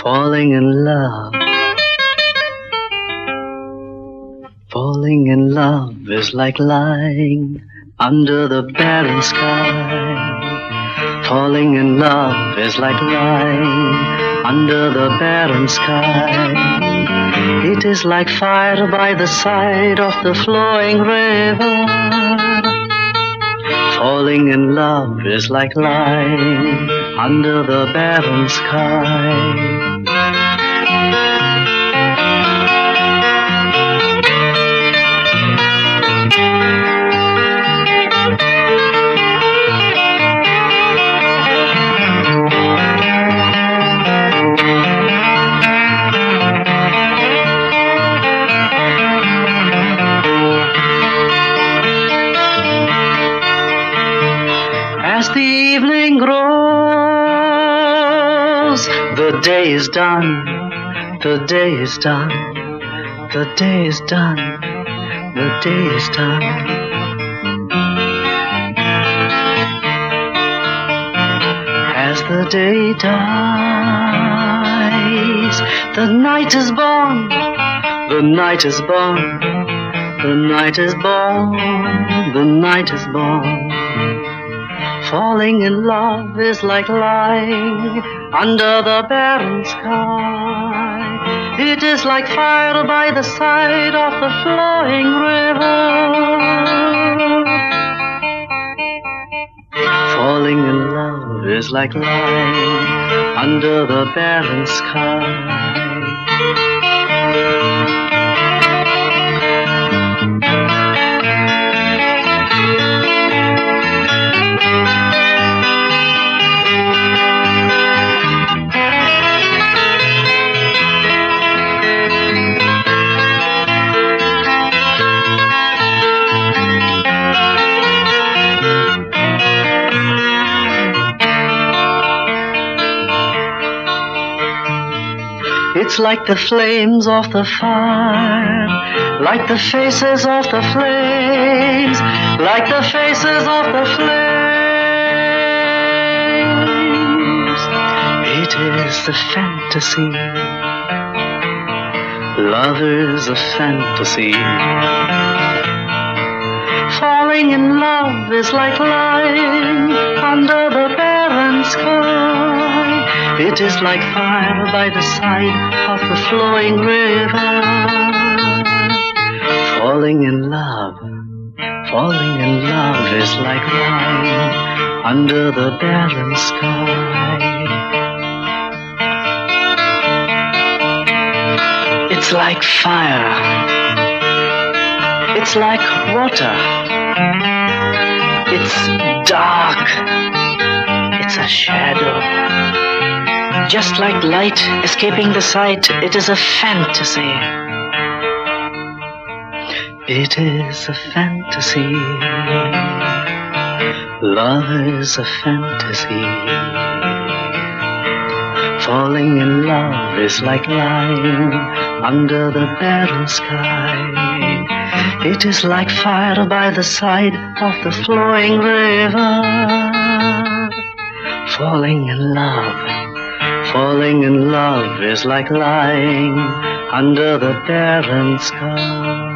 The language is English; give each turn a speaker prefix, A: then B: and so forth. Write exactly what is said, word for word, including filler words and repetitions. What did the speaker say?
A: Falling in love. Falling in love is like lying under the barren sky. Falling in love is like lying under the barren sky. It is like fire by the side of the flowing river. Falling in love is like lying under the barren sky. As the evening grows, the day is done, the day is done, the day is done, the day is done. As the day dies, the night is born, the night is born, the night is born, the night is born. Falling in love is like lying under the barren sky. It is like fire by the side of the flowing river. Falling in love is like lying under the barren sky. It's like the flames of the fire, like the faces of the flames, like the faces of the flames. It is the fantasy. Love is a fantasy. Falling in love is like lying under the barren sky. It is like fire by the side of the flowing river. Falling in love, falling in love is like lying under the barren sky. It's like fire. It's like water. It's dark. It's a shadow. Just like light escaping the sight, it is a fantasy. It is a fantasy. Love is a fantasy. Falling in love is like lying under the barren sky. It is like fire by the side of the flowing river. Falling in love. Falling in love is like lying under the barren sky.